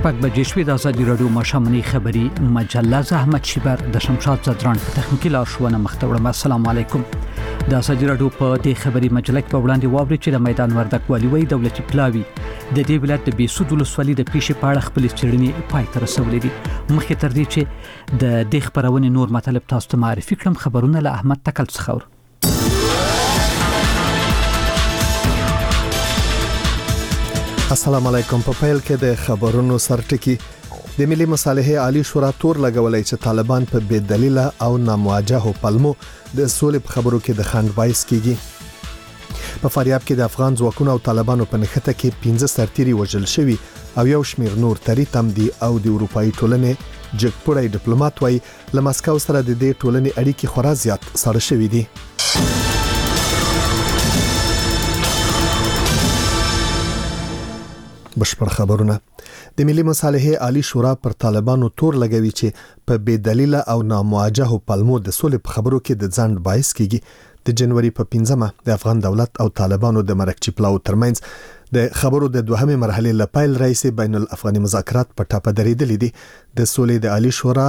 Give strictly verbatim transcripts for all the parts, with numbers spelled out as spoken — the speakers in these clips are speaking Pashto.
شپږ بجې شوې د ازادي راډیو مشامنې خبري مجله زحمت شیبر د شمشاد زدران په تخنیکی لارښوونه مختوړم. السلام علیکم. د ازادي راډیو په دې خبري مجله کې په وړاندې واوري چې د میدان وردک والی وی دولتي پلاوی د دې ولایت د بیسود ولسوالۍ د پیښې په اړه خپل څېړنې پای ته رسولې دي. مخکې تر دې چې د دې خبرونې نور مطالب تاسو ته معرفي کړم، خبرونه له احمد تکل څخه. السلام علیکم. په پیل کې د خبرونو سرټکی د ملي مصالحې عالی شورا تور لګولای چې طالبان په بې دلیل او نامواجهه پلمو د سولې په خبرو کې د خند بایس کیږي. په فاریاب کې د افغان ځواکونو او طالبانو په نښته کې پنځه سرتیري وژل شوي او یو شمیر نور تری تم دي او د اروپאי ټولنې جګپړی ډیپلوماټ وای له مسکو سره د دې ټولنې اړیکې خورا زیات سره شوي دي. بشپړ خبرونه. د ملي مصالحې عالی شورا پر طالبانو تور لګوي چې په بې دلیل او نامواجهه پلمو د سولې په خبرو کې د ځند بایس کیږي. د جنوري په پنځمه د افغان دولت او طالبانو د مرکچی پلاو ترمنځ د خبرو د دوهمه مرحله لپایل رئیس بین الافغاني مذاکرات په ټاپه درېدلې دي. د سولې د عالی شورا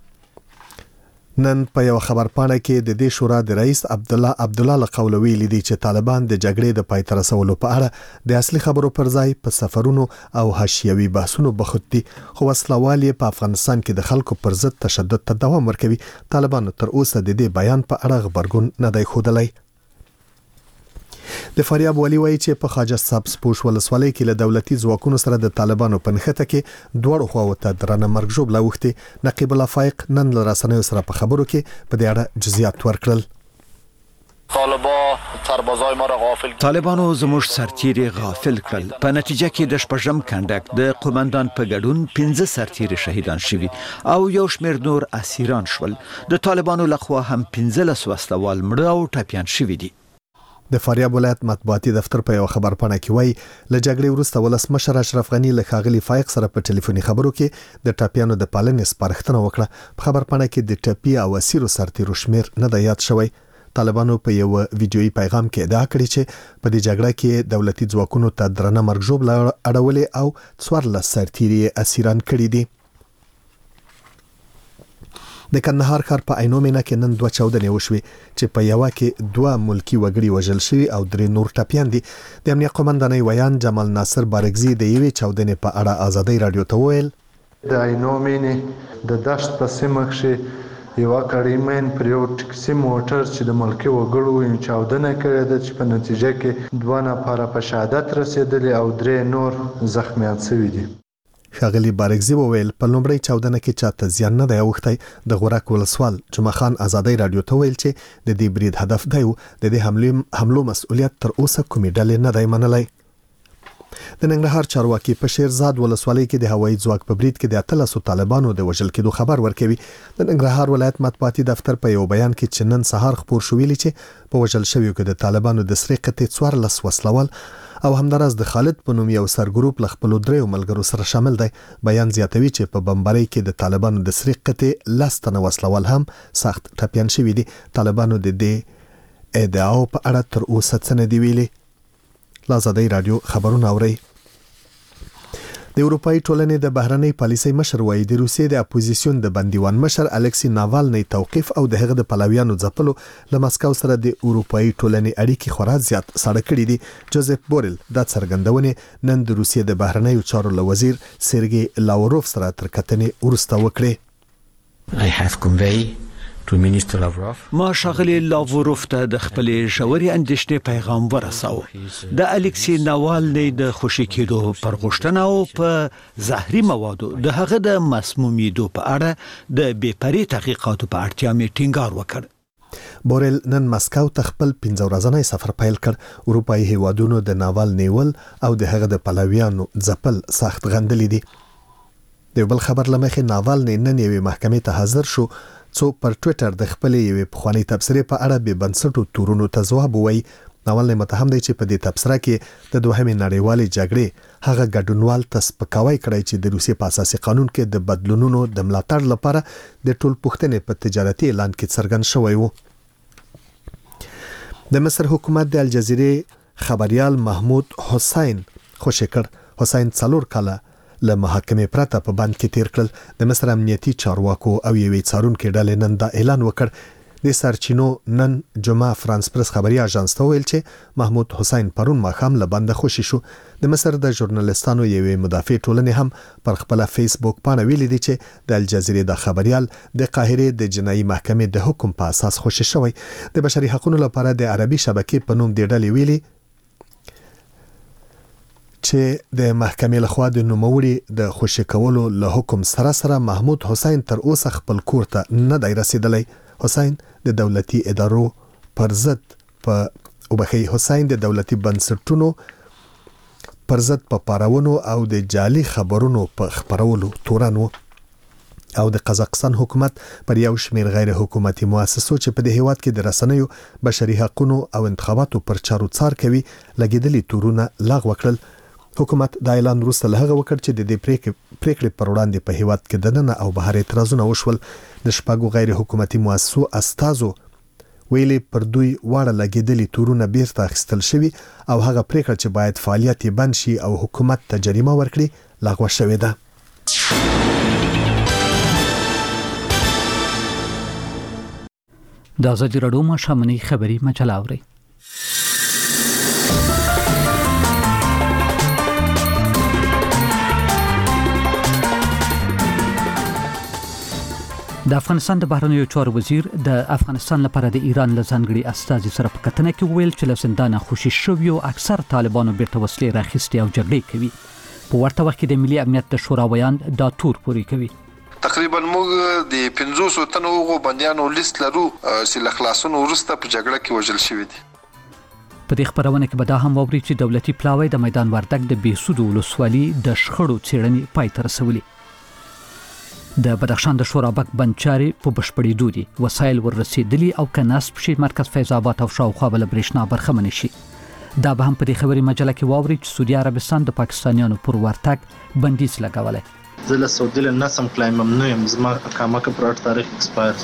نن په یو خبر پاڼه کې د دې شورا د رئیس عبد الله عبد الله لقولوي لیدي چې طالبان د جګړې د پای ته رسولو په اړه د اصلي خبرو پر ځای په سفرونو او حاشیوي بحثونو بوخت دي، خو وسلوالي په افغانستان کې د خلکو پر ضد تشدد ته دوام ورکوي. طالبان تر اوسه د دې بیان په اړه خبرګون نه دی ښودلی. د فاریاب والی وایي چې په خواجه سبز پوش ولسوالۍ کې له دولتي ځواکونو سره د طالبانو په نښته کې دوړو خواو ته درنه مرګ ژوبله وختي. نقیب الله فایق نن له رسنیو سره په خبرو کې په دې اړه جزئیات ورکړل. طالبان ما را غافل طالبانو زموږ سرتیري غافل کړل. په نتیجه کې د شپږم کنډک د قومندان په ګډون پنځه سرتیري شهیدان شوي او یو شمېر نور اسیران شول. د طالبانو لخوا هم پنځلس وسلوال مړه او ټپیان شوي دي. د فاریاب ولایت مطبوعاتي دفتر په یو خبر پاڼه کې وایي له جګړې وروسته ولسمشر اشرف غنی له ښاغلي فایق سره په ټلیفوني خبرو کې د ټاپیانو د پالنې سپارښتنه وکړه. په خبر پاڼه کې د ټپي او اسیرو سرتیرو شمیر نه دی یاد شوی. طالبانو په یو ویډیويي پیغام کې ادعا کړې چې په دې جګړه کې دولتي ځواکونو ته درنه مرګ ژوبله اړولې او څوارلس سرتیري اسیران کړي دي. د کندهار ښار په عینومېنه کې نن دوه چاودنې وشوې چې په یوه کې دوه ملکی وګړي وژل شوي او درې نور ټپیان دي. د امنیت قومندانۍ ویان جمال ناصر بارګزي د یوې چاودنې په اړه ازادي رادیو ته وویل د عینومېنې د دشت په سیمه کې یو کډیمن پر یو ټکسي موټر چې د ملکی وګړو چاودنه کړې ده چې په نتیجه کې دوه نفر په شهادت رسیدلي او درې نور زخمیان شوي دي. ښاغلي بارګزي وویل په لومړۍ چاودنه کې چاته زیان نه دی اوښتی. د غورک ولسوال جمعه خان ازادي رادیو ته ویل چې د دې برید هدف دی او د دې حملې حملو مسؤلیت تر اوسه کومې ډلې نه دی منلی. د ننګرهار چارواکي په شیرزاد ولسوالۍ کې د هوایي ځواک په برید کې د اتلسو طالبانو د وژل کېدو خبر ورکوي. د ننګرهار ولایت مطبوعاتي دفتر په یو بیان کې چې نن سهار خبر شو ویلي چې په وژل شویو کې د طالبانو د سرې قطې څوارلس وسلوال او همداراز د خالد په نوم یو سرګروپ له خپلو دریو ملګرو سره شامل دی. بیان زیاتوي چې په بمبارۍ کې د طالبانو د سرې قطې لس تنه وسلوال هم سخت ټپیان شوي دي. طالبانو د دې ادعاو په اړه تر اوسه څه نه دي ویلي. له ازادي رادیو خبرونه اورئ. د اروپאי ټولنې د بهرنۍ پالیسۍ مشر وایي د روسیې د اپوزیسیون د بندیوان مشر الکسی ناوالنی توقیف او د هغه د پلاویانو ځپلو له مسکو سره د اروپאי ټولنې اړیکې خورا زیات ساړه کړي دي. جوزف بورل دا څرګندونه نن د روسیې د بهرنیو چارو له وزیر سرګي لاوروف سره تر کتنې وروسته وکړه. I have conveyed ما ښاغلي لاوروف ته د خپلې ژورې اندېښنې پیغام ورساو. د الکسی ناوالنی د خوشي کېدو پر غوښتنه او په زهري موادو د هغه د مسمومیدو په اړه د بې پرې تحقیقاتو په اړتیا مې ټینګار وکړ. بورل نن مسکو ته خپل پنځه ورځنی سفر پیل کړ. اروپאי هیوادونو د ناوالنی ول او د هغه د پلاویانو ځپل سخت غندلې دي. د بل خبر لمخې ناوالنی نن یوې محکمې ته حاضر شو څو پر ټوئیټر د خپلې یوې پخوانۍ تبصرې په اړه بې بنسټو تورونو ته ځواب ووایي. ناولنی متهم دی چې په دې تبصره کې د دوهمې نړیوالې جګړې هغه ګډونوال ته سپکاوی کړی چې د روسیې په اساسي قانون کې د بدلونونو د ملاتړ لپاره د ټولپوښتنې په تجارتي اعلان کې څرګند شوی و. د مصر حکومت د الجزیرې خبریال محمود حسین خوشی کړ. حسین څلور کاله له محاکمې پرته په بند کې تیر کړل. د مصر امنیتي چارواکو او یوې څارونکو ډلې نن دا اعلان وکړ. د سرچینو نن جمعه فرانس پرس خبري اژانس ته ویل چې محمود حسین پرون ماښام له بنده خوشی شو. د مصر د ژورنالیستانو یوې مدافع ټولنې هم پر خپل فیسبوک باندې ویلي دي چې د الجزیرې د خبريال د قاهره د جنایي محکمې د حکم په اساس خوشی شوی. د بشري حقوقو لپاره د عربي شبکې په نوم د ډلې ویلي چې د محکمې لخوا د نوموړي د خوشی کولو له حکم سره سره محمود حسین تر اوسه خپل کور ته نه دی رسیدلی. حسین د دولتي ادارو پر ضد په وبخي حسین د دولتي بنسټونو پر ضد په پاراونو او د جعلي خبرونو په خبرولو تورن وو او د قزاقستان حکومت پر یو شمېر غیر حکومتي مؤسسو چې په دې هیواد کې د رسنیو بشري حقوقو او انتخاباتو پر چارو څار کوي لګیدلي تورونه لغوه کړل. حکومت د اعلان وروسته له هغه وکړ چې د دې پریکړې پر وړاندې په هیواد کې دننه او بهر اعتراضونه وشول. د شپږو غیر حکومتي مؤسسو استازو ویلي پر دوی واړه لګیدلي تورونه بیرته اخیستل شوي او هغه پریکړه چې باید فعالیت بند شي او حکومت ته جریمه ورکړي لغوه شوې ده. د ازادي راډیو مشامنی خبری مجله اوري. د افغانستان د بهرنیو چارو وزیر د افغانستان لپاره د ایران له ځانګړي استازي سره په کتنه کې ویل چې له زندانه خوشي شوي او اکثر طالبانو بیرته وسلې راخیستې او جګړې کوي. په ورته وخت کې د ملي امنیت د شورا ویان دا تور پوري کوي. تقریبا موږ د پنځوس تنو غو بنديانو لیست لرو چې له خلاصونو وروسته په جګړه کې وژل شوي دي. په دې خبرونه کې به دا هم ووري چې دولتي پلاوی د میدان وردګ د بیسود ولسوالي د شخړو څېړنې پای ته رسولي. د بدخشان د شورابک بنچاري په بشپړېدو دي. وسایل ورسېدلي او کناسب شي مرکز فیض آباد او شاوخوا بل برېښنا برخمن شي. دا به هم په دې خبري مجله کې واوري چې سعودي عربستان د پاکستانیانو پر ورتګ بندیز لګولای. زه له سعودي له نسم کلای ممنوع یم. زما اقامه که پر تاریخ ایکسپایر.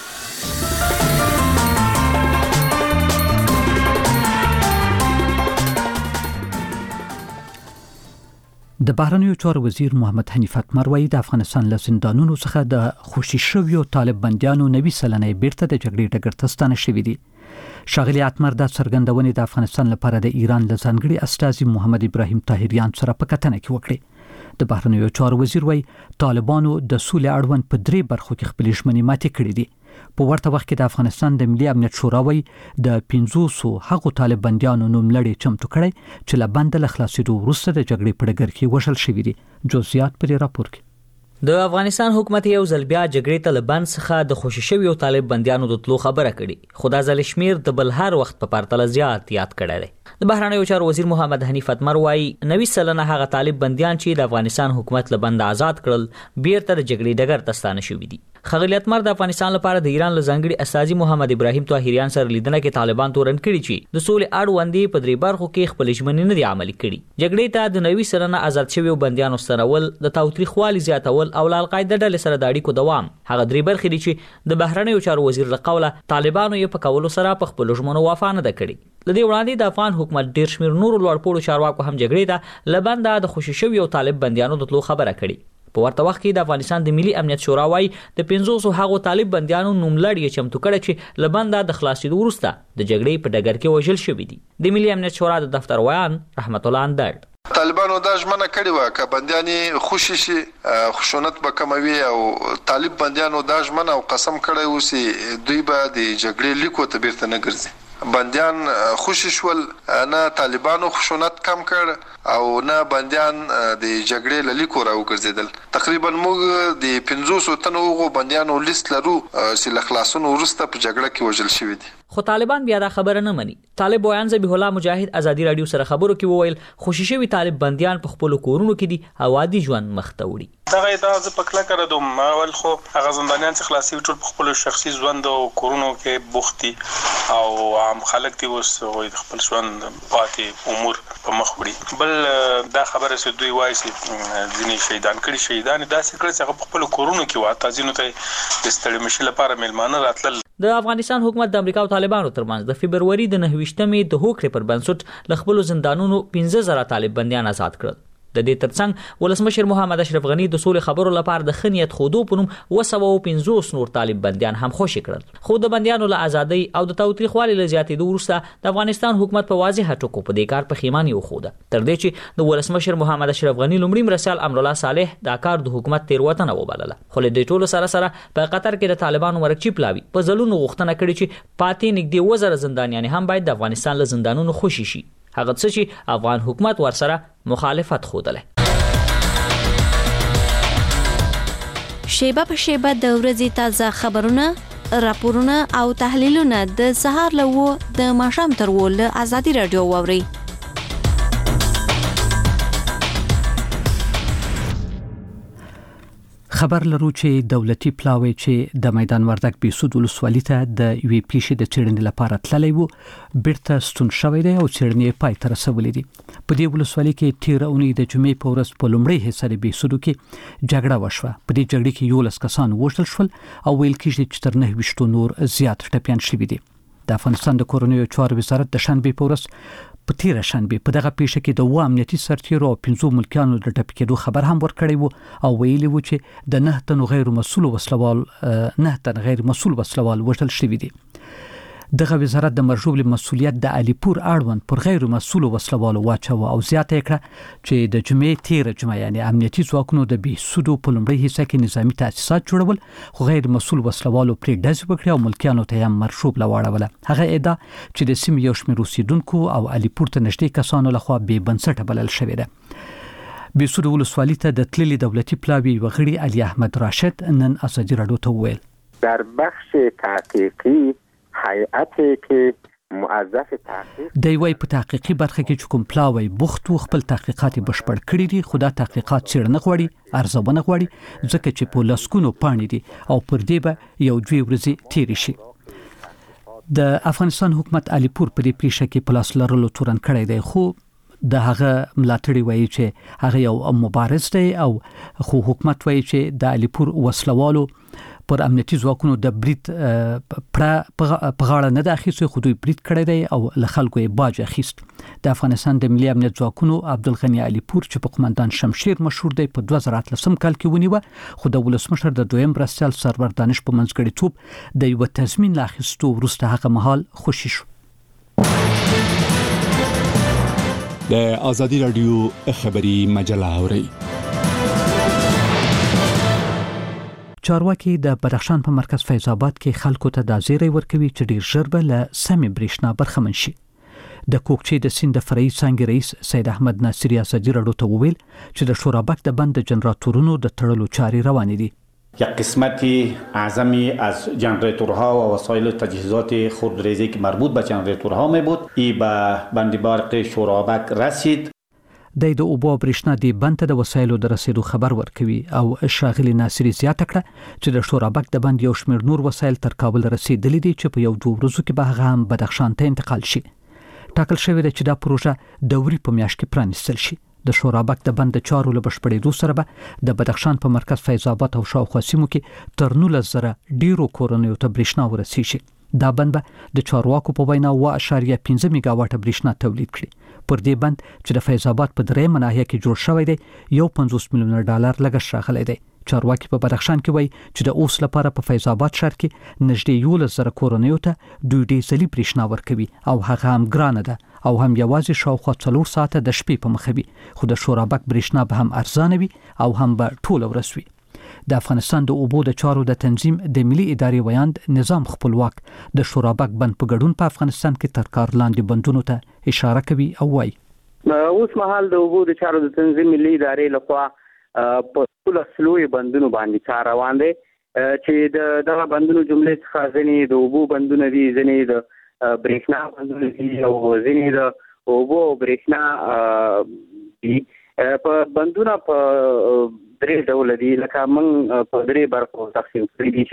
د بهرنیو چارو وزیر محمد حنیف اتمر وایي د افغانستان له زندانونو څخه د خوشي شویو طالب بندیانو نوي سلنې بیرته د جګړې ډګر ته ستانه شوي دي. ښاغلي اتمر د څرګندونې د افغانستان لپاره د ایران له ځانګړي استازي محمد ابراهیم طاهریان سره په کتنه کې وکړي. د بهرنیو چارو وزیر وایي طالبانو د سولې اړوند په درې برخو کې خپلې ژمنې ماتې کړې دي. په ورته وخت کې د افغانستان د ملي امنیت شورا وایي د پنځوس هغو طالب بندیانو نوملړې چمتو کړی چې له بند له خلاصېدو وروسته د جګړې په ډګر کې وژل شوي دي. جزئیات په راپور کې. د افغانستان حکومت یو ځل بیا جګړې ته له بند څخه د خوشي شویو طالب بندیانو د تلو خبره کړې، خو دا ځل شمیر د بل هر وخت په پرتله زیات یاد کړی دی. د بهرنیو چارو وزیر محمد حنیف اتمر وایي نوي سلنه هغه طالب بندیان چې د افغانستان حکومت له بند آزاد کړل بیرته د جګړې ډګر ته ستانه شوي دي. ښاغلي اتمر د افغانستان لپاره د ایران له ځانګړي استازي محمد ابراهیم طاهریان سره لیدنه کې طالبان تورن کړي چې د سولې اړوندې په درې برخو کې خپل ژمنې نه دي عملي کړي. جګړې ته د نوي سلنه آزاد شویو بندیانو ستنول، د تاوتریخوالي زیاتول او له القاعده ډلې سره د اړیکو دوام هغه درې برخې دي چې د بهرنیو چارو وزیر له قوله طالبانو یې په کولو سره په خپل ژمنو وفا نه ده کړې. لدې وړاندې د افغان حکومت ډیر شمیر نور لوړپوړو چارواکو هم جګړې ته لبنده د خوشي شویو طالب بندیانو د تلو خبره کړې. په ورته وخت کې د افغانستان د ملي امنیت شورا وايي د پنځوس هغو طالب بندیانو نوملړ یې چمتو کړی چې لبنده د خلاصېدو وروسته د جګړې په ډګر کې وژل شوي دي. د ملي امنیت شورا د دفتر ویان رحمت الله اندړ طالبانو دا ژمنه کړې وه که بندیان خوشي شي خشونت به کموي، او طالب بندیانو دا ژمنه او قسم کړی و چې دوی به د جګړې لیکو ته بیرته نه ګرځي. بندیان خوشي شول، نه طالبانو خشونت کم کړ او نه بندیان د جګړې له لیکو راوګرځېدل. تقریبا موږ د پنځوس تنو غو بندیانو لیست لرو چې له خلاصونو وروسته په جګړه کې وژل شوي دي. خو طالبان بیا دا خبره نه مني. طالب ویان ذبیح الله مجاهد ازادي رادیو سره خبرو کې وویل خوشي شوي طالب بندیان په خپل کورونو کې دي او عادي ژوند مخ ته وړي. دغه دا ز پکلا کړه دوم اول خو هغه زندانیان چې خلاصي ټول په خپل شخصي ژوند او کورونو کې بوختي او عام خلک دی اوس خپل ژوند پاتې امور په مخ وړي. بل دا خبره چې دوی وایي چې ځینې شهیدان کړي شهیدان داسې کړي چې هغه په خپل کورونو کې وا تاسو ته د ستړي مشي لپاره میلمانه راتلل. د افغانستان حکومت د امریکا او طالبانو ترمنځ د فبرवरी د نهه ویشتمې د هوکړې پر بنسټ ل خپل زندانونو پنځه زره طالب بندیان آزاد کړل. د دې ترڅنګ ولسمشر محمد اشرف غنی د سولې خبرو لپاره د خنیت خودو پنوم وسو پنځوس نور طالب بنديان هم خوشی کړل. خو د بنديانو له ازادۍ او د تاوتریخوالي له زیاتېدو وروسته د افغانستان حکومت په واضح ټکو په دې کار پښیماني وښوده، تر دې چې د ولسمشر محمد اشرف غنی لومړي مرسل امرالله صالح دا کار د حکومت تیروتنه وبلله. خو له دې ټولو سره سره په قطر کې د طالبانو مرکچی پلاوي په ځلونو غوښتنه کړې چې پاتې نږدې وزره زندانیان هم باید د افغانستان له زندانونو خوشي شي، هغه څه چې افغان حکومت ورسره مخالفت خوده. شیبه په شیبه د ورځې تازه خبرونه، راپورونه او تحلیلونه د سهار له د ماښام تر و له ازادي رادیو واوري. خبر لرو چې دولتي پلاوی چې د میدان وردګ بیسود ولسوالۍ ته د یوې پیښې د څېړنې لپاره تللی و بیرته ستون شوی دی او څېړنې پای ته رسولې دي. په دې ولسوالۍ کې تېره اونۍ د جمعې په ورځ په لومړۍ حصه د بیسودو کې جګړه وشوه. په دې جګړې کې یولس کسان وژل شول او ویل کېږي چې تر نهه ویشتو نور زیات ټپیان شوي دي. د افغانستان د کورنیو چارو وزارت د شنبې په ورځ په تیره شنبه په دغه پیښه کې د اوه امنیتي سرتیرو او پنځو ملکیانو د ټپي کېدو خبر هم ورکړی و او ویلي و چې د نه تنو غیر مسؤل وسلوال نه تن غیر مسؤل وسلوال وژل شوي دي. دغه وزارت د مرجوب له مسؤلیت د علیپور اړوند پر غیر مسؤل وسلوال واچو او زیاته کړه چې د جمعې تیره جمعه یعنی امنیتي ځواکونو د بیسودو په لومړۍ حصہ کې نظامی تاسیسات جوړول، خو غیر مسؤل وسلوالو پرې ډز وکړي او ملکیانو ته هم مرشوب لواړوله. هغه ادعا چې د سیمې یو شمېر اوسیدونکو او علیپور ته نږدې کسانو لخوا بې بنسټه بلل شوې ده. بیسودو ولسوالۍ ته د تللي دولتي پلاوي وغړي علي احمد راشد نن ازادي رادیو ته وویل در بخش تحقیقی هیئتی که موظف تحقیق دی وای په تحقیقي برخه کې چې کوم پلاوی بوخت و خپل تحقیقات بشپړ کړي دي، خو دا تحقیقات څېړنه غواړي، ارزونه غواړي، ځکه چې په لسکونو پاڼې دي او پر دې به یو دوی ورځې تیرې شي. د افغانستان حکومت علیپور په دې پیښه کې پلاس لرلو تورن کړی دی، خو د هغه ملاتړي وایي چې هغه یو مبارز دی او خو حکومت وایي چې د علیپور وسلوالو پر امنیتي ځواکونو د برید په غاړه نه د اخیستو، خو دوی برید کړی دی او له خلکو یې باج اخیست. د افغانستان د ملي امنیت ځواکونو عبدالغني علیپور چې په قومندان شمشیر مشهور دی په دوه زره اتلسم کال کې ونیوه، خو د ولسمشر د دویم مرستیال سرور دانش په منځګړیتوب د یوه تضمین له اخیستو وروسته هغه مهال خوشي شو. د ازادي رادیو خبري مجله اوري. چارواکي د بدخشان په مرکز فیض آباد کې خلکو ته د زیری ورکوي چې ډیر ژر به له سمې برېښنا برخمن شي. د کوکچې د سیند فرعي څانګې رئیس سید احمد ناصري ازادي رادیو ته وویل چې د شورابک د بند د جنراتورونو د تړلو چارې روانې دي. یک قسمتی اعظمی از جنراتورها و وسایل تجهیزات خودریزی که مربوط به جنراتورها می بود ای به بند برق شورابک رسید. د د اوبو برېښنا دی بند ته د وسایلو د رسیدو خبر ورکوي او شاغلي ناصري زیاته کړه چې د شورابک د بند یو شمېر نور وسایل تر کابل رسیدلي دي چې په یو دوه ورځو کې به هغه هم بدخشان ته انتقال شي. ټاکل شوی دی چې دا پروژه دوري په میاشت کې پرانیستل شي. د شورابک د بند چارو له بشپړېدو سره به د بدخشان په مرکز فیض آباد او شاوخوا سیمو کې تر نولس زره ډیرو کورنیو ته برېښنا ورسیږي. دا بند به د چارواکو په وینا اوه اعشاریه پنځه میگا واټه برېښنا تولید کړي. پر دې بند چې د فیض آباد په درېیمه ناحیه کې جوړ شوی دی یو پنځوس میلیونه ډالر لګښت راغلی دی. چارواکي په بدخشان کې وایي چې د اوس لپاره په فیض آباد ښار کې نږدې یولس زره کورنیو ته دوی ډیزلي برېښنا ورکوي او هغه هم ګرانه ده او هم یوازې شاوخوا څلور ساعته د شپې په مخه وي، خو د شورابک برېښنا به هم ارزانه وي او هم به ټوله ورځ وي. د افغانستان د اوبو د چارو د تنظیم د ملي ادارې ویاند نظام خپلواک د شورابک بند په ګډون په افغانستان کې تر کار لاندې بندونو ته اشاره کوي او وایي اوس مهال د اوبو د چارو د تنظیم ملي ادارې لخوا په ټول سلوي بندونو باندې کار روان دی چې د دغه بندونو جملې څخه ځینې د اوبو بندونه دي، ځینې د برېښنا بندونه دي او ځینې د اوبو برېښنا دي. په بندونه په درې ډول دي، لکه موږ په درې برخو تقسیم کړي دي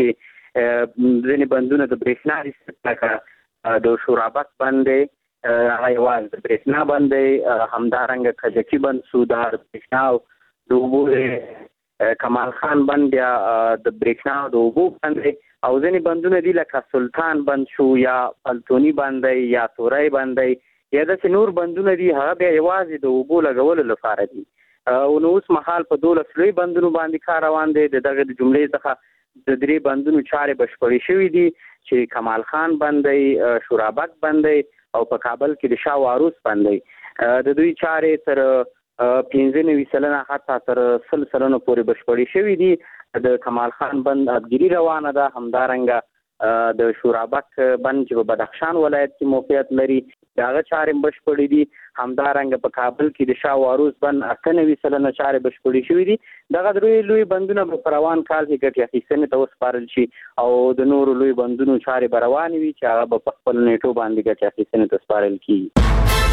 چې ځینې بندونه د برېښنا دي، لکه د شورابک بند دی، هغه یوازې د برېښنا بند دی، همدارنګه کجکي بند سودار برېښنا او د اوبو کمال خان بند بیا د برېښنا او د اوبو بند دی، او ځینې بندونه دي لکه سلطان بند شو یا پلتوني بند دی یا تورای بند دی یا داسې نور بندونه دي، هغه بیا یوازې د اوبو لګولو لپاره دي. او نو اوس مهال په دولس لوی بندونو باندې کار روان دی. دغه د جملې څخه د درې بندونو چارې بشپړې شوې دي چې کمال خان بند دی، شورابک بند دی او په کابل کې د شاه واروس بند دی. د دوی چارې تر پنځه نوي سلنه حتی تر سل سلنه پورې بشپړې شوې دي. د کمال خان بند ابګيري روانه ده، همدارنګه د شورابک بند چې په بدخشان ولایت کې موقعیت لري داغه چارې بشپړې دي. همدارنګه په کابل کې د شاه واروس بند اته نوي سلنه چارې بشپړې شوې دي. دغه درې لوی بندونه په روان کال کې ګټې اخیستنې ته وسپارل شي او د نورو لوی بندونو چارې به روانې وي چې هغه به په خپل نیټو باندې ګټې اخیستنې ته سپارل کیږي.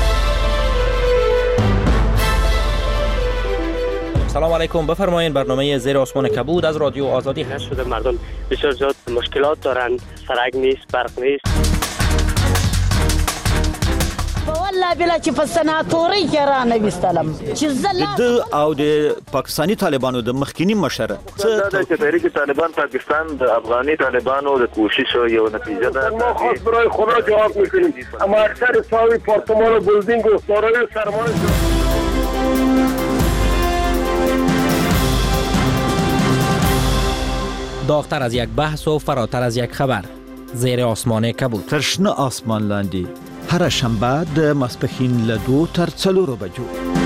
سلام علیکم، بفرمایید. برنامه زیر آسمان کبود از رادیو آزادی هست. شده مردم بسیار زیاد مشکلات دارند، سرک نیست، برق نیست. والله بلا چې په سناتوري کې را نه وستلم چې زله د او د پاکستانی طالبانو د مخکینی مشر څه د تحریک طالبان پاکستان د افغاني طالبانو د کوشش یو نتیجه ده. ما خاص برای خدا جواب میکنیم اما اکثر ساوی پارتمان و بلدینگ و سارای سرمایه داغتر از یک بحث و فراتر از یک خبر. زیر آسمان کبود. ترشنه آسمان لاندې هر شنبه د ماسپښین له دوه تر څلورو بجو.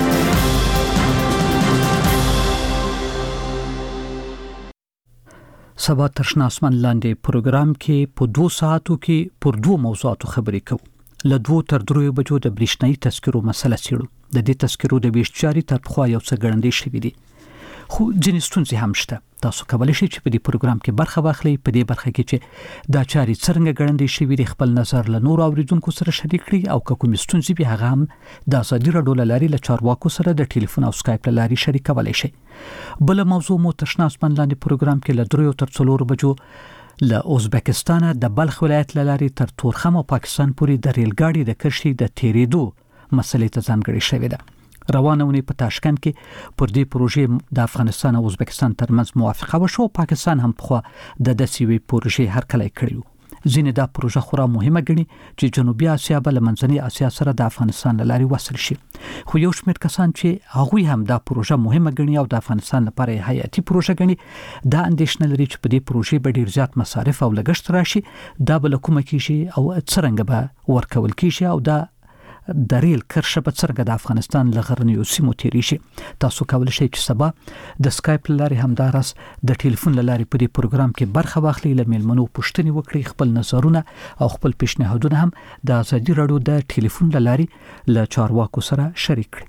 سبا ترشنه آسمان لاندې پروګرام کې په دوه ساعتو کې پر دوه موضوعاتو خبرې کوو. له دوه تر درې بجو د برېښنايي تذکرو مسله څېړو. د دې تذکرو د ویش جاري تر پخوا یو څه ګړندې شوي دي، خو ځینې ستونزې هم شته. تاسو کولی شئ چې په دې پروګرام کې برخه واخلئ. په دې برخه کې چې دا چارې څرنګه ګړندې شوي دي خپل نظر له نورو اوریدونکو سره شریک کړئ او که کومې ستونزې وي هغه هم د ازادي راډیو له لارې له چارواکو سره د ټلیفون او سکایپ له لارې شریکولی شئ. بله موضوع مو ترشنه آسمان لاندې پروګرام کې له دریو تر څلورو بجو له ازبکستان د بلخ ولایت له لارې تر تورخم او پاکستان پورې د ریل ګاډي د کرښې د تیریدو مسلې ته ځانګړې شوې ده. روانه ونې په تاشکند کې پر دې پروژې د افغانستان او ازبکستان ترمنځ موافقه وشوه. پاکستان هم پخوا د داسې یوې پروژې هرکلی کړی و. ځینې دا پروژه خورا مهمه ګڼي چې جنوبي اسیا به له منځنۍ اسیا سره د افغانستان له لارې وصل شي. خو یو شمېر کسان چې هغوی هم دا پروژه مهمه ګڼي او د افغانستان لپاره یې حیاتي پروژه ګڼي دا اندېښنه لري چې په دې پروژې به ډېر زیات مصارف او لګښت راشي. دا به له کومه کیږي او څرنګه به ورکول کیږي او دا د ریل کرښه به څرنګه د افغانستان له غرنیو سیمو تیری شي. تاسو کولی شئ چې سبا د سکایپ له لارې همداراز د ټلیفون له لارې په دې پروګرام کې برخه واخلئ، له میلمنو پوښتنې وکړئ، خپل نظرونه او خپل پیشنهادونه هم د ازادي راډیو د ټلیفون له لارې له چارواکو سره شریک کړئ.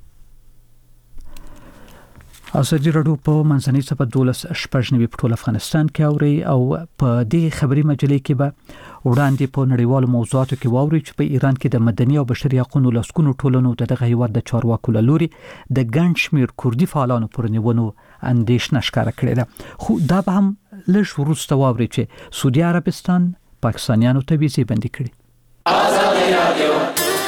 ازادي راډیو په منځنۍ څپه دولس شپږ نوي په ټول افغانستان کې اوري او په دې خبري مجلې کې به وړاندې په نړیوالو موضوعاتو کې واوري چې په ایران کې د مدني او بشري حقوقو لسکونو ټولنو دغه هیواد د چارواکو له لوري د ګڼ شمېر کوردي فعالانو پر نیونو اندېښنه ښکاره کړې ده. خو دا به هم لږ وروسته واوري چې سعودي عربستان پاکستانیانو ته ویزې بندي کړې. ازادي راډیو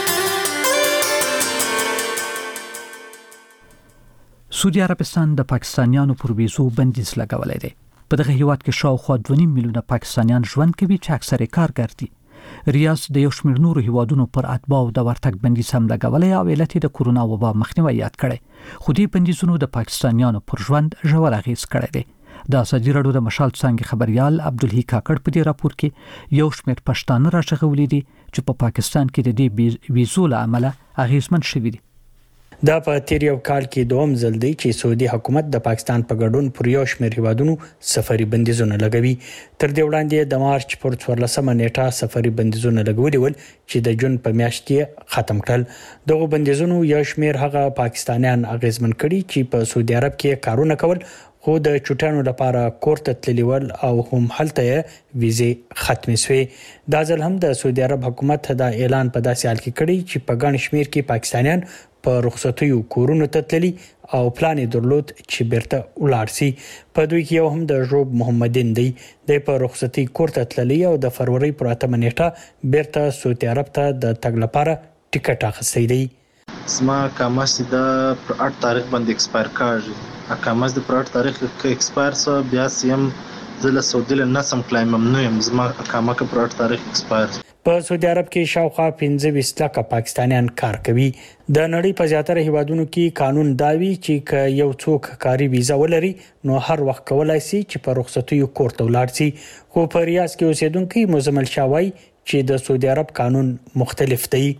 سعودي عربستان د پاکستانیانو پر ویزو بندیز لګولې دی. په دغه هیواد کې شاوخوا دوه نیم میلیونه پاکستانیان ژوند کوي چې اکثره کارګر دي. ریاض د یو شمېر نورو هیوادونو پر اتباعو د ورتګ بندیز هم لګولې او علت د کورونا وبا مخنیوي یاد کړي. خو دې بندیزونو د پاکستانیانو پر ژوند ژور اغېز کړی دی. د ازادي راډیو د مشال څانګې خبريال عبدالحی کاکړ په دې راپور کې یو شمېر پښتانه راغلي دي چې په پاکستان کې د دې ویزو له امله اغېزمن شوي دي. دا په تیر یو کال کې دوم ځل دی چې سعودي حکومت د پاکستان په ګډون پر یو شمېر هیوادونو سفري بندیزونه لګوي. تر دې وړاندې د مارچ پر څوارلسمه نیټه سفري بندیزونه لګولي ول چې د جون په میاشت کې ختم کړل. دغه بندیزونو یو شمېر هغه پاکستانیان اغیزمن کړي چې په سعودي عرب کې کارونه کول خو د چټانو لپاره کورته تللی ول او هم هلته ویزې ختمې شوې. دا ځل هم د سعودي عرب حکومت دا اعلان په داسې حال کې کړی چې په ګڼ شمېر کې پاکستانیان په رخصتیو کورونو ته تللی او پلان درلود چې بیرته ولاړ شي. په دوی کې یو هم د ژوب محمدین دی د په رخصتي کور ته تللی او د فروری پر اتمه نیټه بیرته سعودي عرب ته د تګ لپاره ټیکټ اخیستی دی. زما کاماس د پر اټ تاریخ باندې ایکسپایر کاږي. کاماس د پر اټ تاریخ کې ایکسپایر سو بیا سیم زله سعودي له نسم کلایم ممنوع زما کامه کې پر اټ تاریخ ایکسپایر. په سعودي عرب کې شاوخوا پنځه ویشت لکه پاکستانیان کار کوي. د نړۍ په زیاتره هیوادونو کې قانون داوي چې ک یو څوک کاري ویزا ولري نو هر وخت کولای شي چې په رخصتیو کور ته ولاړ شي. خو په ریاض کې اوسیدونکو مزمل شاوي چې د سعودي عرب قانون مختلف دی.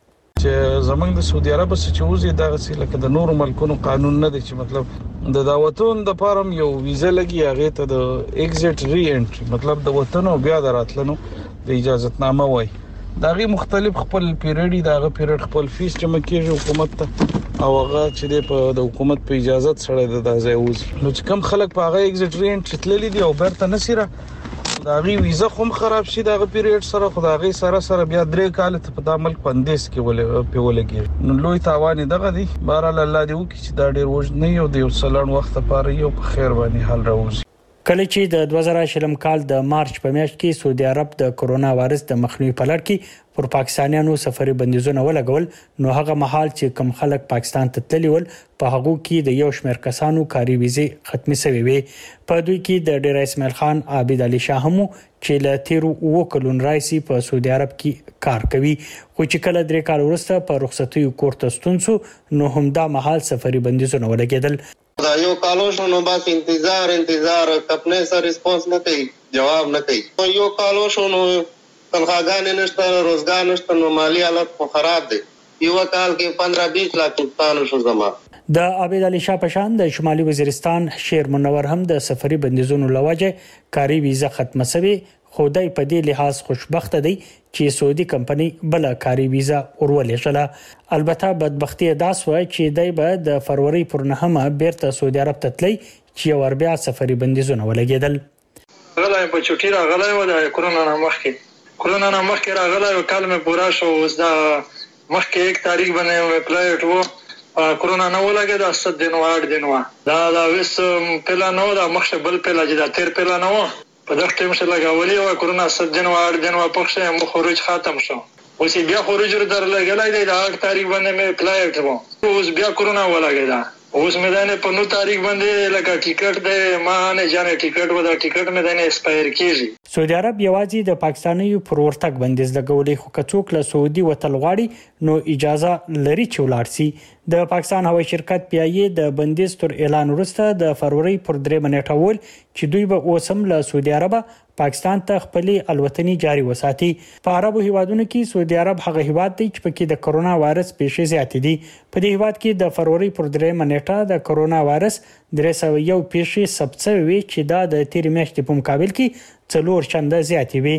چې زمونږ د سعودي عرب څخه چې وزي دغه څه لکه د نورو ملکونو قانون نه دی چې مطلب د دعوتون د فارم یو ویزا لګي هغه ته د ایگزټ ری انټری مطلب د وطن او بیا دراتلنو د اجازهتنامه وای. داغي مختلف خپل پیریډ دغه پیریډ خپل فیس جمع کیږي حکومت ته او هغه چې د حکومت په اجازه سره د ځای وزي. نو چې کم خلک په هغه ایگزټ ری انټری تللی دي او برته نسیره داغي ویزا خو خراب شي دغه پیریډ سره خدایي سره سره بیا درې کال ته په عمل پندیس کې ولې په ولګي. نو لوی تاوان دغه دی. بهرحال الله دې وکړي چې دا ډېر وژ نه یو د یو سلان وخت لپاره یو په خیر باندې حل راوځي. کله چې د دوه زره شلم کال د مارچ په میاشت کې سعودي عرب د کرونا وایرس د مخنیوي په لړ کې پر پاکستانیانو سفري بندیزونه ولګول نو هغه مهال چې کم خلک پاکستان ته تللی ول په هغه کې د یو شمېر کسانو کاري ویزې ختمي شوې وي. په دوی کې د ډیر اسماعیل خان عابد علي شاه هم چې له تیرو وکلون رئیسي په سعودي عرب کې کار کوي خو چې کله درې کال وروسته په رخصتیو کور ته ستون شو نو همدا مهال سفري بندیزونه ولګېدل. دا یو کالو شو نو بس انتظار انتظار خپل سره ریسپانس نه کوي جواب نه کوي. یو کالو شو نو تنخواګانې نشته روزګار نشته نو مالی حالت خو خراب دی. یو کال کې پندرہ بیس لاکھ پاکستان شو زما. د عابد علي شاه پشان د شمالي وزیرستان شیر منور هم د سفري بندیزونو لوجه کاري ویزا ختمه شوی خو دای په دې لحاظ خوشبخت دی چې سعودي کمپنی بل کاري ویزا ورولې شله. البته بدبختی داس وای چې دای به د فروری پر نهمه بیرته سعودي عرب ته تللی چې ور بیا سفري بندیزونه ولګیدل. غلای په چوټی راغلای و د کرونا نه مخکې کرونا نه مخکې راغلای او کال مې پورا شو اوس دا مخکې یک تاریخ باندې مې پلایټ وو کرونا نه ولګید د ست دین و اړ دین و دا دا وس پلا نو دا مخشه بل پلا چې دا تیر پلا نو په دغه ټیم سره لګاولي او کرونا ست دین و اړ دین و پخشه مو خروج ختم شو اوس بیا خروج در لګلای دی دا تاریخ باندې مې پلایټ وو اوس بیا کرونا ولګید اوس مې دانه په نو تاریخ باندې لکه ټیکټ دی ما نه جانې ټیکټ ودا ټیکټ مې دانه اسپایر کیږي. سعودي عرب یوازې د پاکستانیو پر ورتګ بندیز لګولې خو کڅوک له سعودي وتل غواړي نو اجازه لري چې ولاړ شي. د پاکستان هوایي شرکت پی ای د بندیز تر اعلان وروسته د فروری پر درې منېټه ول چې دوی به اوسم له سعودي عرب پاکستان ته خپل الوتنی جاری وساتي. په عربو هیوادونو کې سعودي عرب هغه هیواد دی چې پکې د کرونا وایرس پیښې زیات دي. په دې هیواد کې د فروری پر درې منېټه د کرونا وایرس درې سوه یو پیښې ثبت شوې چې دا د تیر میاشتې په مقابل کې څلور چنده زیاتې وي.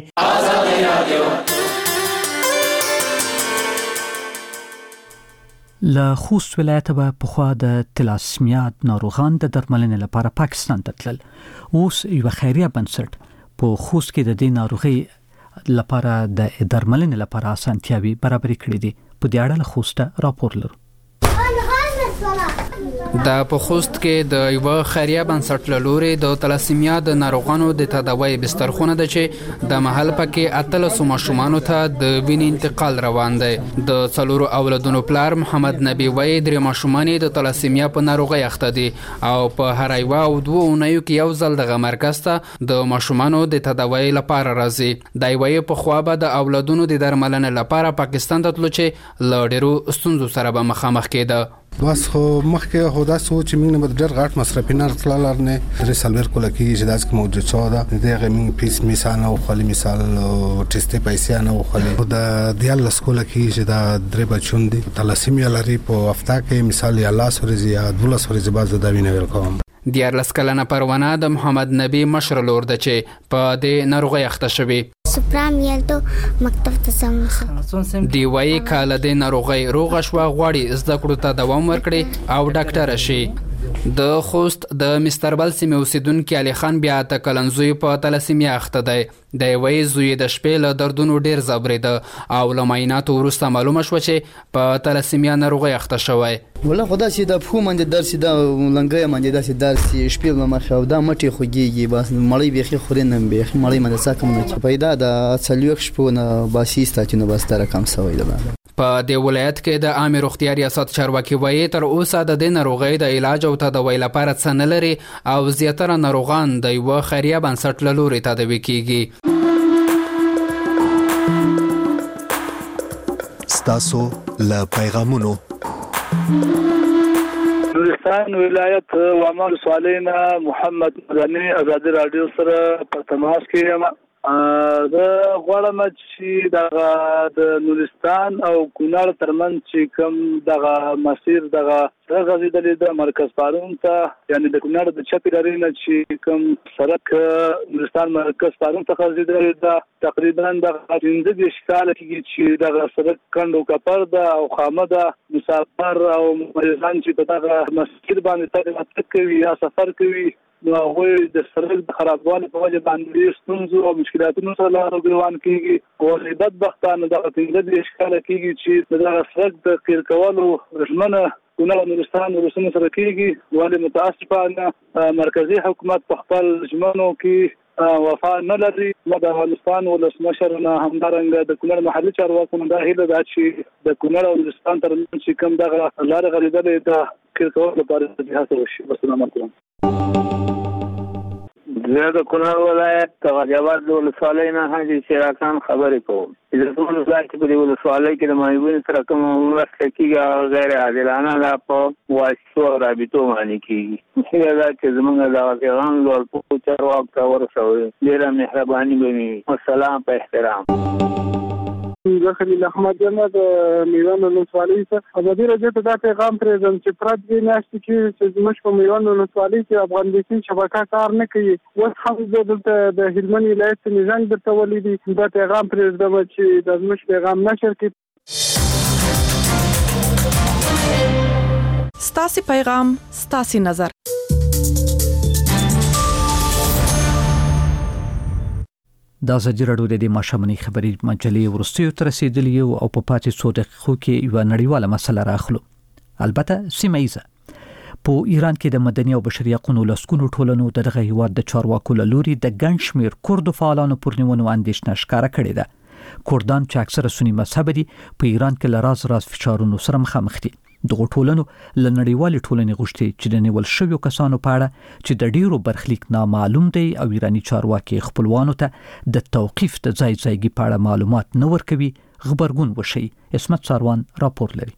له خوست ولایت به پخوا د تلاسمیات ناروغان د درملنې لپاره پاکستان ته تلل. اوس یو خیریه بنسټ په خوست کې د دې ناروغي لپاره د درملنې لپاره اسانتیاوي برابر کړې دي. په دې اړه له خوسته راپور لرو. د پخوست کې د یو خیریه بنسټ له لوري د تلاسیمیا د ناروغانو د تداوی بسترخونه ده چې د محل پکې اتلسو ماشومانو ته د وینې انتقال روان دی. د څلورو اولادونو پلار محمد نبی وای درې ماشومان د تلاسیمیا په ناروغي اخته دي او په هر یو او دوه اونیو کې یو ځل دغه مرکز ته د ماشومانو د تداوی لپاره راځي. د وای په خوا به د اولادونو د درملنې لپاره پاکستان ته تلو چې له ډیرو ستونزو سره به مخامخ کېده. بس خو مخکې خو دا سوچ موږ نه ډېر غټ مصرفینار تللار نه درې سالور کوله کې چې داس کوم د چا ده دغه موږ پیس مثال او خالي مثال ټیسټ پیسې نه وخلي د دیال سکوله کې چې دا درې بچون دي تلاسیمیا لري په هفته کې مثال یا لاس ورځي یا دولس ورځي باز د وینې ورکوم. دیارلس کلنه پروانه د محمد نبی مشر لور ده چې په دې ناروغي اخته شوی. سپرام یالتو مکتب ته سم دی وای کاله د ناروغي روغ شو غواړي زده کړو ته دوام ورکړي او ډاکټر شي. د خوست د مستربل سیمه اوسیدونکو علي خان بیا ته کلنزوی په تلاسیمیا اخته دی. د وای زوی د شپې له دردونو ډیر زبرېده او لمایناتو وروسته معلومه شو چې په تلاسیمیا ناروغي اخته شوی. ولا خدا چې د فو باندې درس دا لنګي باندې داسې درس شپې له مخه او دا مټي خوږيږي بس مړی بيخي خورینم بيخي مړی باندې ساکم نه پیدا د څلويخ شپونه باسي ستاتینو بس تر کم سوی ده. په دې ولایت کې د عام روغتیا ریاست چارواکي وایي تر اوسه د دې ناروغۍ د علاج او تداوی لپاره څه نه لري او زیاتره ناروغان د یو خیریه بنسټ له لوري تداوی کیږي. ستاسو له پیغامونو. نورستان ولایت وعمل سوالینا محمد مدني آزادي رادیو سره په تماس کې یم. دا غواړم چې دغه د نورستان او کونړ ترمنځ چې کوم دغه مسیر دغه غځېدلې د مرکز پارون ته یعنی د کونړ د چپې لارې نه چې کوم سړک نورستان مرکز پارون ته غځېدلې ده تقریبا دغه پنځه دېرش کاله کېږي چې دغه سړک کنډ او کپر ده او خامه ده. مسافر او مریضان چې په دغه مسیر باندې تګ راتګ کوي یا سفر کوي نو هغوی د سړک د خرابوالي په وجه باندې ستونزو او مشکلاتونو سره لاره ګریوان کېږي او بدبختانه دغه پنځه دېرش کاله کېږي چې دغه سړک د قیر کولو ژمنه کونړ او نورستان ولسونو سره کېږي ولې متاسفانه مرکزي حکومت په خپل ژمنو کې وفا نه لري. نو د افغانستان ولسمشر نه همدارنګه د کونړ محلي چارواکو نه دا هیله ده چې د کونړ او نورستان ترمنځ چې کوم دغه لاره غځېدلې ده قیر کولو لپاره هڅه وشي. السلام علیکم. زه د کونړ ولایت د غجاوات ولسوالۍ نه حاجي شیراکان خبرې کوم. د ټول ځای کې په دې ولسوالۍ کې د معیوبینو سره کوم مرسته کېږي هغه غیر عادلانه ده په واسطو او رابطو باندې کېږي. هیله ده چې زموږ دغه پیغام لوړپوړو چارواکو ته ورسوي. ډېره مهرباني به وي. والسلام په احترام. زه خلیل احمد یم د میوند ولسوالۍ څخه. ازادي راډیو ته دا پیغام پرېږدم چې پرت دې میاشتې کې چې زموږ په میوند ولسوالۍ کې افغان بیسین شبکه کار نه کوي. اوس هم زه دلته د هلمند ولایت څخه زنګ درته ولیدي. دا پیغام پرېږدم چې د زموږ پیغام نشر کړي. ستاسې پیغام ستاسې نظر. د ازادي راډیو د ماشومنۍ خبري مجلې ورستیو تر رسیدلی او په پاتې څو دقیقو کې یو نړیواله مسله راخلو. البته سیمایزه. په ایران کې د مدني او بشري حقوقو لسکونو ټولنو دغه هیواد د چارواکو لوري د ګڼ شمېر کورد فعالانو پر نیونو اندېښنه ښکاره کړې ده. کردان چې اکثره سنی مذهب دي په ایران کې لراز راز فشارونو سره مخامخ دي. دغه ټولنو ل نړیوال ټولنې غوښتي چې د نیول شویو کسانو په اړه چې د ډیرو برخلیک نامعلوم دی او ایرانی چارواکي خپلوانو ته د توقيف د ځای ځایګي په اړه معلومات نه ورکوي خبرګون وشي. اسمت ساروان راپور لري.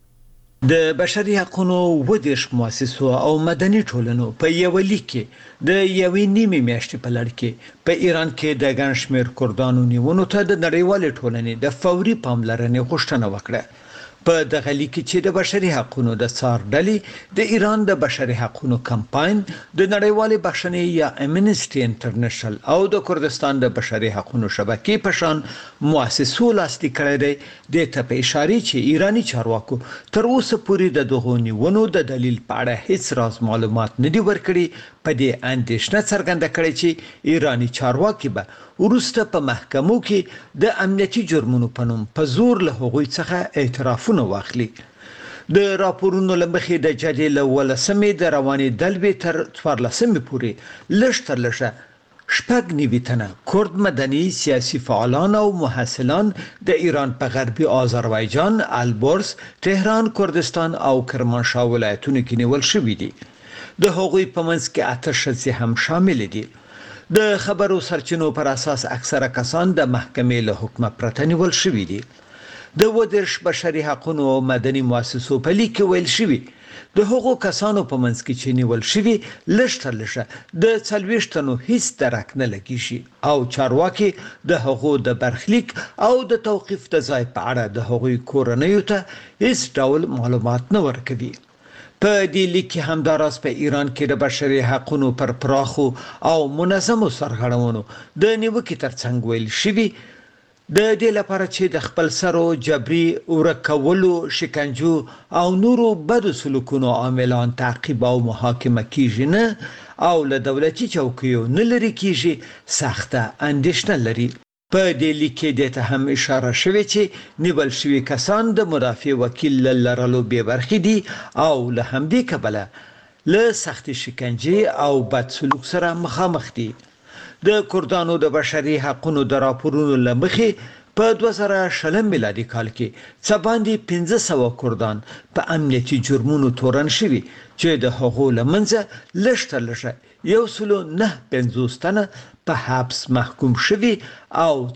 د بشري حقوقو ودیش مؤسسو او مدني ټولنو په یو لیک کې د یوې نیمې میاشتې په لړ کې په ایران کې د ګڼ شمېر کردانو نیونو ته د نړیوال ټولنې د فوري پاملرنې غوښتنه وکړه. په دغه لیک کې د بشري حقوقو د څار ډلې د ایران د بشري حقوقو کمپاین د نړیوالې بخښنې یا امنیسټي انټرنیشنل او د کردستان د بشري حقوقو شبکې په شان مؤسسو لاسلیک کړی دی. د ته په اشاره چې ایرانی چارواکو تر اوسه پورې د دغو نیونو د دلیل په اړه هیڅ راز معلومات نه دي ورکړي. په دې اندېښنه څرګنده کړې چې ایرانی چارواکي به ورسته په محکمو کې د امنیتي جرمونو په نوم په زور له هغوی څخه اعترافونه واخلي. د راپورونو لمخې د جدي له ولسمې د روانې دلبې تر څوارلسمې پورې لږ تر لږه شپږ نیوي تنه کرد مدني سیاسي فعالان او محصلان د ایران په غربي آذربایجان، البرز، تهران، کردستان او کرمانشاه ولایتونو کې نیول شوي دي. د هغوی په منځ کې اته ښځې هم شامل دي. د خبرو سرچینو پر اساس اکثره کسان د محکمې له حکم پرته نیول شوي دي. د ودرش بشري حقوقو او مدني مؤسسو په لیک کې ویل شوي د هغو کسانو په منځ کې چې نیول شوي لږ تر لږه د څلوېښت تنو هیڅ درک نه لګیږي او چارواکي د هغو د برخلیک او د توقيف د ځای په اړه د هغوی کورنیو ته هیڅ ډول معلومات نه ورکوي. په دې لیک کې همداراز په ایران کې د بشري حقوقو پر پراخو او منظمو سرغړونو د نیوکې ترڅنګ ویل شوي د دې لپاره چې د خپل سرو جبري ورکولو، شکنجو او نورو بدو سلوکونو عاملان تعقیب او محاکمه کیږي نه او له دولتي چوکیو نه لري کیږي سخته اندېښنه لري. په دې لیک کې د هم اشاره شوې چې نیول شوي کسان د مدافع وکیل لرلو به برخې دي او له همدې کبله له سخت شکنجه او بد سلوک سره مخامخ دي. د کردانو د بشري حقوقو د راپورونو لمخې په دوه زره شلم میلادي کال کې څه باندې پنځه سوه کردان په امنیتي جرمونو تورن شوي چې د هغو لمنځه لږ تر لږه یو سلو نه پنځوس تنه په حبس محکوم شوي او